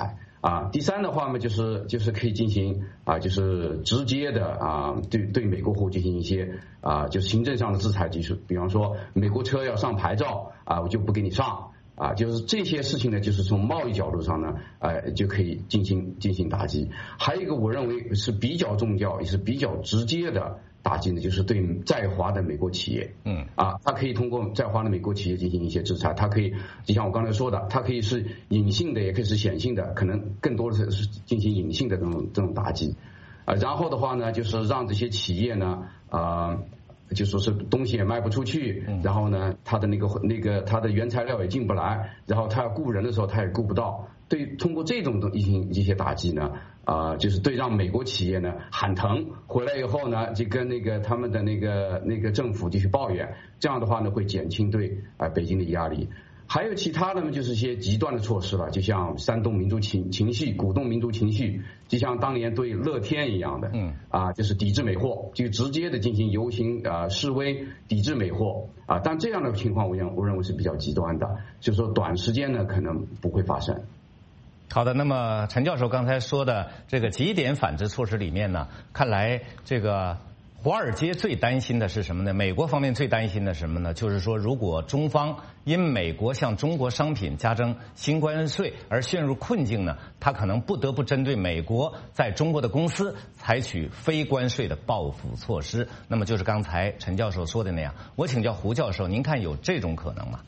第三的话嘛，就是可以进行就是直接的对美国货进行一些就是行政上的制裁，就是比方说美国车要上牌照我就不给你上就是这些事情呢，就是从贸易角度上呢就可以进行打击。还有一个我认为是比较重要也是比较直接的打击呢，就是对在华的美国企业，它可以通过在华的美国企业进行一些制裁，它可以就像我刚才说的，它可以是隐性的，也可以是显性的，可能更多的是进行隐性的这种打击，然后的话呢，就是让这些企业呢，就说是东西也卖不出去，然后呢，它的那个它的原材料也进不来，然后它要雇人的时候它也雇不到，通过这种一些打击呢。就是对让美国企业呢喊疼，回来以后呢就跟他们的那个政府继续抱怨，这样的话呢会减轻对北京的压力。还有其他的呢，就是一些极端的措施了，就像煽动民族情绪、鼓动民族情绪，就像当年对乐天一样的，就是抵制美货，就直接的进行游行示威抵制美货但这样的情况我认为是比较极端的，就是说短时间呢可能不会发生。 好的，那么陈教授刚才说的这个几点反制措施里面呢，看来这个华尔街最担心的是什么呢？美国方面最担心的是什么呢？就是说，如果中方因美国向中国商品加征新关税而陷入困境呢，他可能不得不针对美国在中国的公司采取非关税的报复措施。那么就是刚才陈教授说的那样，我请教胡教授，您看有这种可能吗？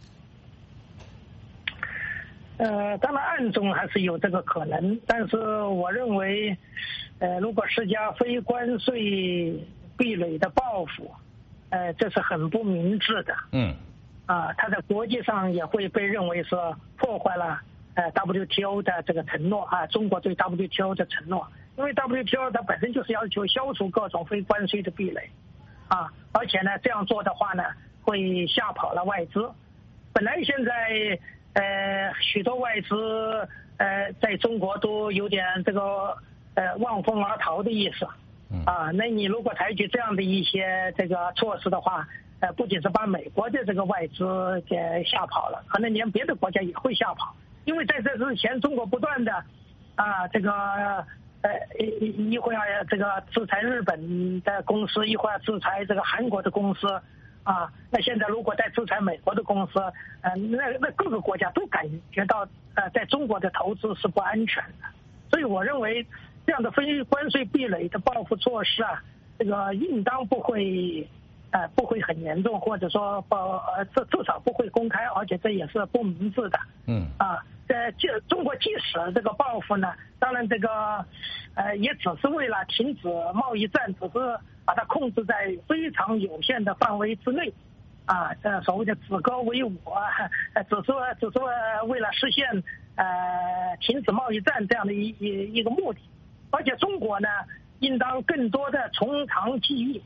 当然暗中还是有这个可能，但是我认为，如果施加非关税壁垒的报复，这是很不明智的。它在国际上也会被认为是破坏了WTO 的这个承诺中国对 WTO 的承诺，因为 WTO 它本身就是要求消除各种非关税的壁垒而且呢这样做的话呢会吓跑了外资。本来现在许多外资在中国都有点这个望风而逃的意思那你如果采取这样的一些这个措施的话，不仅是把美国的这个外资给吓跑了，可能连别的国家也会吓跑，因为在这之前中国不断的这个一会儿这个制裁日本的公司，一会儿制裁这个韩国的公司那现在如果再制裁美国的公司，那各个国家都感觉到在中国的投资是不安全的，所以我认为这样的非关税壁垒的报复措施这个应当不会很严重，或者说至少不会公开，而且这也是不明智的。中国即使这个报复呢，当然这个也只是为了停止贸易战，只是把它控制在非常有限的范围之内所谓的止戈为武只是为了实现停止贸易战这样的一个目的。而且中国呢应当更多的从长计议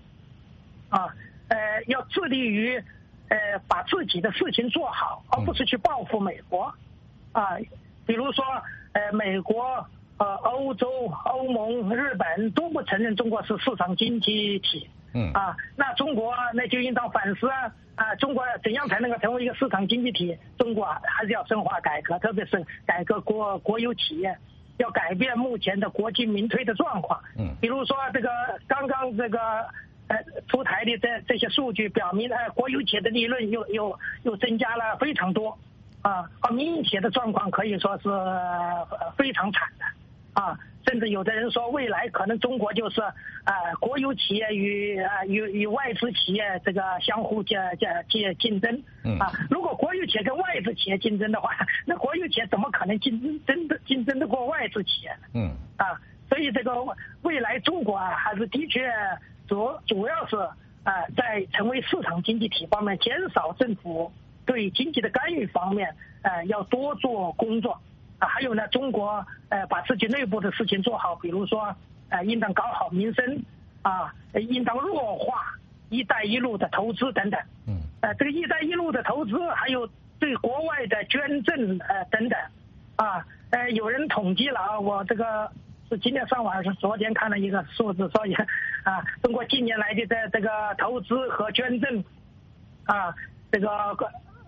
要致力于把自己的事情做好，而不是去报复美国比如说美国欧洲、欧盟、日本都不承认中国是市场经济体那中国那就应当反思中国怎样才能够成为一个市场经济体？中国还是要深化改革，特别是改革国有企业，要改变目前的国进民退的状况。比如说这个刚刚这个出台的这些数据表明，国有企业的利润又增加了非常多民营企业的状况可以说是非常惨的甚至有的人说未来可能中国就是国有企业与外资企业这个相互竞争如果国有企业跟外资企业竞争的话，那国有企业怎么可能竞争得过外资企业呢？所以这个未来中国还是的确主要是在成为市场经济体方面，减少政府对经济的干预方面要多做工作还有呢，中国把自己内部的事情做好，比如说应当搞好民生应当弱化一带一路的投资等等这个一带一路的投资还有对国外的捐赠等等有人统计了我这个是今天上午还是昨天看了一个数字，说中国近年来的这个投资和捐赠这个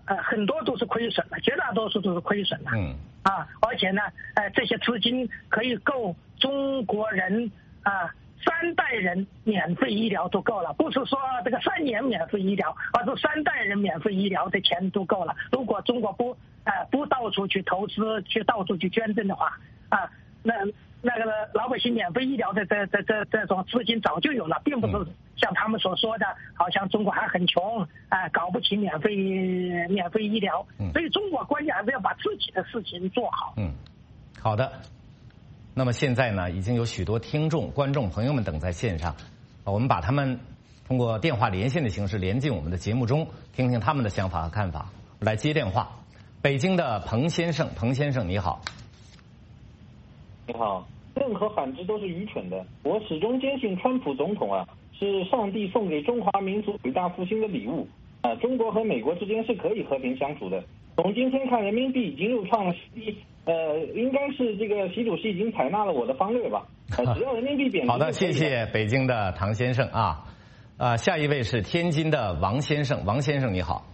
很多都是亏损的，绝大多数都是亏损的。而且呢，这些资金可以够中国人3代人免费医疗都够了，不是说这个3年免费医疗，而是3代人免费医疗的钱都够了。如果中国不到处去投资，到处去捐赠的话，那个老百姓免费医疗的这种资金早就有了，并不是像他们所说的，好像中国还很穷，搞不起免费医疗。所以中国关键还是要把自己的事情做好。 好的。那么现在呢，已经有许多听众、观众朋友们等在线上，我们把他们通过电话连线的形式连进我们的节目中，听听他们的想法和看法。来接电话，北京的彭先生，彭先生你好。 你好，任何反制都是愚蠢的。我始终坚信川普总统是上帝送给中华民族伟大复兴的礼物。中国和美国之间是可以和平相处的。从今天看，人民币已经又创了新低。应该是这个习主席已经采纳了我的方略吧。只要人民币贬值。 好的，谢谢北京的唐先生下一位是天津的王先生，王先生你好。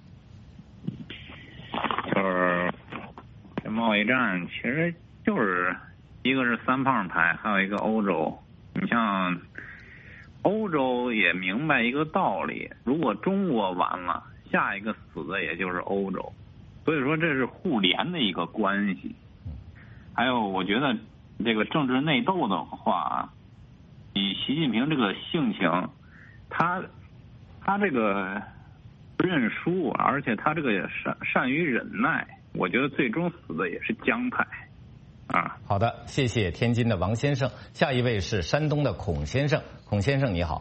就是这贸易战其实就是一个是3胖牌，还有一个欧洲。你像欧洲也明白一个道理，如果中国完了，下一个死的也就是欧洲。所以说这是互联的一个关系。还有我觉得这个政治内斗的话，以习近平这个性情，他这个不认输，而且他这个也善于忍耐，我觉得最终死的也是江派。 好的，谢谢天津的王先生。下一位是山东的孔先生，孔先生你好。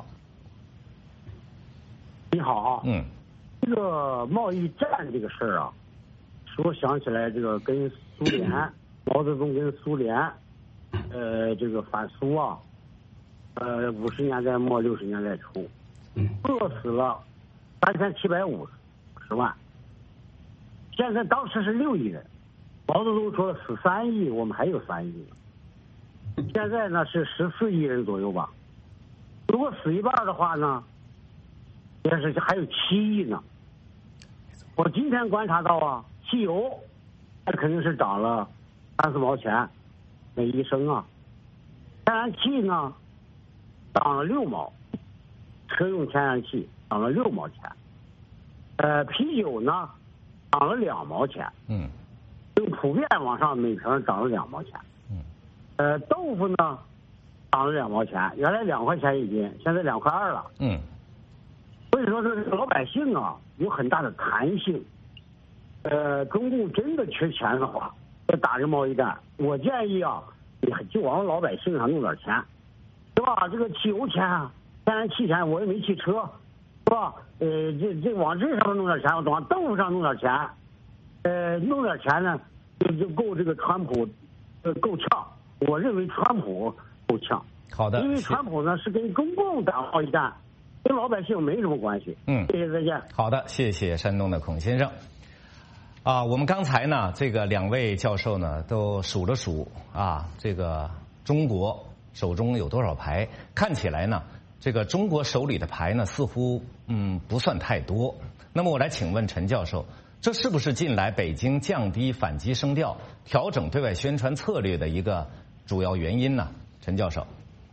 你好。这个贸易战这个事儿使我想起来这个跟苏联毛泽东跟苏联这个反苏50年代末60年代初饿死了3750万，现在当时是6亿人，毛泽东说死3亿，我们还有3亿呢，现在呢是14亿人左右吧。如果死一半的话呢，也是还有7亿呢。我今天观察到汽油那肯定是涨了3-4毛钱每1升天然气呢涨了6毛，车用天然气涨了6毛钱，啤酒呢涨了2毛钱，就普遍往上每瓶涨了2毛钱，豆腐呢涨了2毛钱，原来2块钱一斤，现在2块2了，所以说这老百姓有很大的弹性。中共真的缺钱的话，要打这贸易战，我建议你就往老百姓上弄点钱，是吧？这个汽油钱、天然气钱，我也没汽车，是吧？这往这上面弄点钱，往豆腐上弄点钱，弄点钱呢，就够这个川普够呛。我认为川普够呛。 好的。 因为川普呢是跟中共打贸易战，跟老百姓没什么关系。谢谢，再见。 好的，谢谢山东的孔先生。我们刚才呢，这个2位教授呢都数了数这个中国手中有多少牌？看起来呢，这个中国手里的牌呢似乎不算太多。那么我来请问陈教授，这是不是近来北京降低反击声调、调整对外宣传策略的一个主要原因呢？陈教授。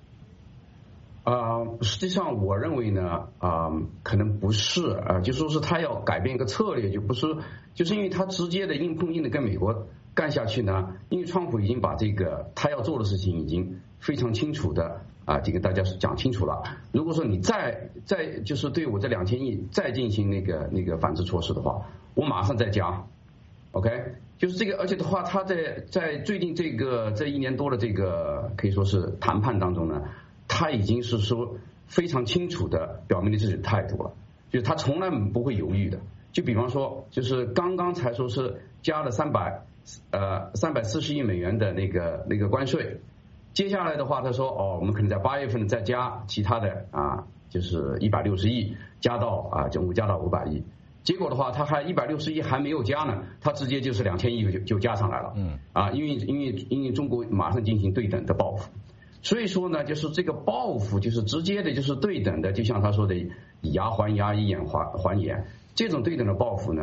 实际上我认为呢，可能不是就说是他要改变一个策略，就是因为他直接的硬碰硬的跟美国干下去呢，因为川普已经把这个他要做的事情已经非常清楚的这个大家讲清楚了。如果说你再就是对我这2000亿再进行那个反制措施的话，我马上再加 ，OK， 就是这个，而且的话，他在最近这1年多的这个可以说是谈判当中呢。他已经是说非常清楚的表明了自己的态度了，就是他从来不会犹豫的。就比方说，就是刚刚才说是加了340亿美元的那个关税，接下来的话他说我们可能在8月份再加其他的就是160亿，加到总共加到500亿。结果的话，他还160亿还没有加呢，他直接就是2000亿就加上来了。因为中国马上进行对等的报复。所以说呢，就是这个报复就是直接的，就是对等的，就像他说的以牙还牙，以眼还眼，这种对等的报复呢，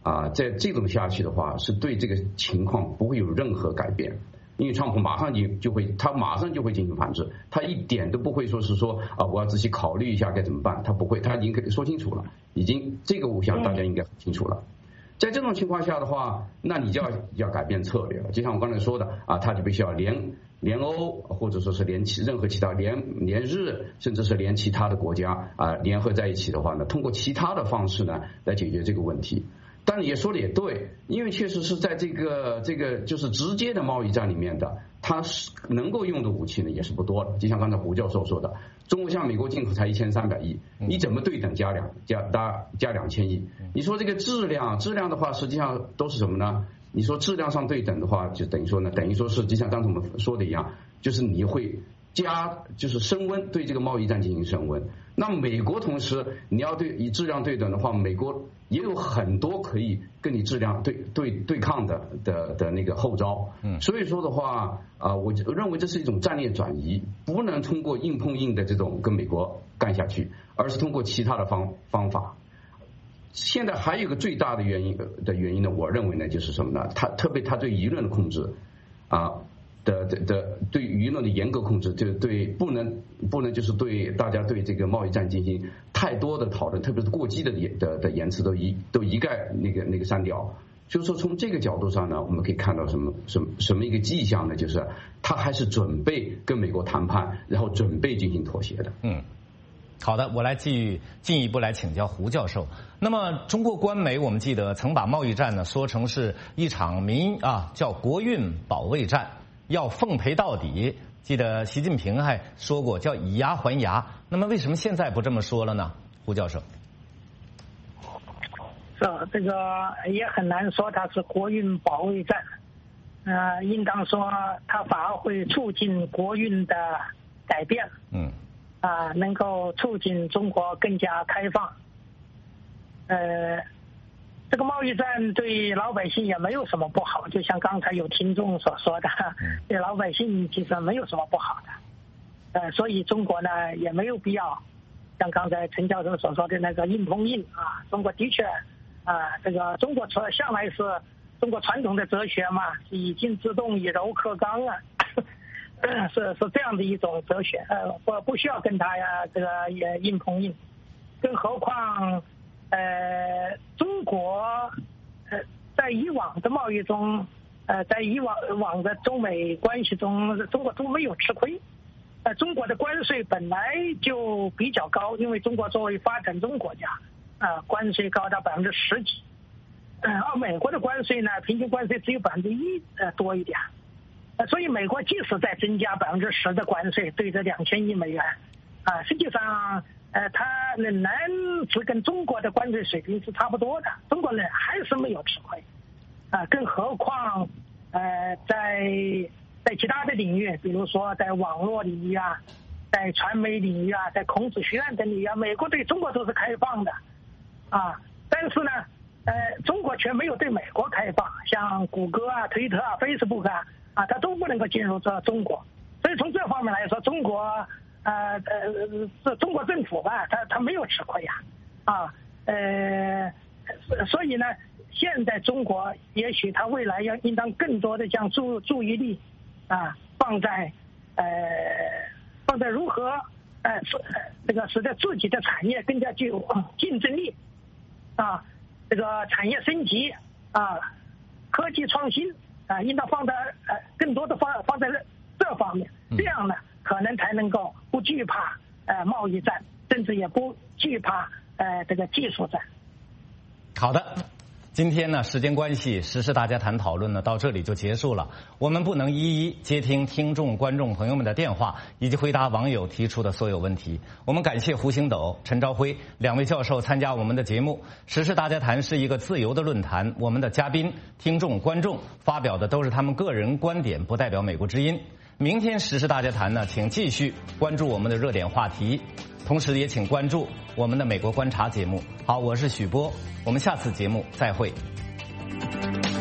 在这种下去的话，是对这个情况不会有任何改变。因为川普马上就会进行反制，他一点都不会说是说我要仔细考虑一下该怎么办，他不会，他已经说清楚了，已经这个我想大家应该很清楚了。在这种情况下的话，那你就要改变策略了。就像我刚才说的他就必须要联欧，或者说是任何其他联日，甚至是连其他的国家联合在一起的话呢，通过其他的方式呢来解决这个问题。但也说的也对，因为确实是在这个就是直接的贸易战里面的，它能够用的武器呢也是不多的。就像刚才胡教授说的，中国向美国进口才1300亿，你怎么对等加2000亿？你说这个质量的话，实际上都是什么呢？你说质量上对等的话，就等于说是就像刚才我们说的一样，就是你会就是升温，对这个贸易战进行升温。那美国同时你要以质量对等的话，美国也有很多可以跟你质量对抗的那个后招。所以说的话我认为这是一种战略转移，不能通过硬碰硬的这种跟美国干下去，而是通过其他的方法。现在还有一个最大的原因呢，我认为呢就是什么呢？他对舆论的控制对舆论的严格控制，就对不能就是对大家对这个贸易战进行太多的讨论，特别是过激的言辞都一概那个删掉。就是说从这个角度上呢，我们可以看到什么一个迹象呢？就是他还是准备跟美国谈判，然后准备进行妥协的。 好的，我来进一步来请教胡教授。那么中国官媒我们记得曾把贸易战呢说成是一场叫国运保卫战，要奉陪到底。记得习近平还说过叫以牙还牙。那么为什么现在不这么说了呢？胡教授。 这个也很难说它是国运保卫战，应当说它反而会促进国运的改变。能够促进中国更加开放。这个贸易战对老百姓也没有什么不好，就像刚才有听众所说的，对老百姓其实没有什么不好的。所以中国呢也没有必要像刚才陈教授所说的那个硬碰硬中国的确这个中国向来是中国传统的哲学嘛，是以静制动，以柔克刚是这样的一种哲学，不需要跟他这个硬碰硬，更何况中国在以往的贸易中，在以往的中美关系中，中国都没有吃亏。中国的关税本来就比较高，因为中国作为发展中国家，关税高达10%几，而美国的关税呢，平均关税只有1%多一点。所以美国即使再增加10%的关税，对这2000亿美元，实际上它仍然是跟中国的关税水平是差不多的，中国人还是没有吃亏，更何况在其他的领域，比如说在网络领域在传媒领域在孔子学院等领域美国对中国都是开放的，但是呢，中国却没有对美国开放，像谷歌推特Facebook它都不能够进入中国，所以从这方面来说，中国中国政府它没有吃亏所以呢，现在中国也许它未来应当更多的将注意力放在如何这个使得自己的产业更加具有竞争力这个产业升级科技创新应当放在更多的放在这方面，这样呢可能才能够不惧怕贸易战，甚至也不惧怕这个技术战。 好的，今天呢时间关系，时事大家谈讨论呢到这里就结束了。我们不能一一接听听众观众朋友们的电话，以及回答网友提出的所有问题。我们感谢胡星斗、陈朝辉2位教授参加我们的节目。时事大家谈是一个自由的论坛，我们的嘉宾、听众、观众发表的都是他们个人观点，不代表美国之音。明天时事大家谈呢，请继续关注我们的热点话题，同时也请关注我们的美国观察节目。好，我是许波，我们下次节目再会。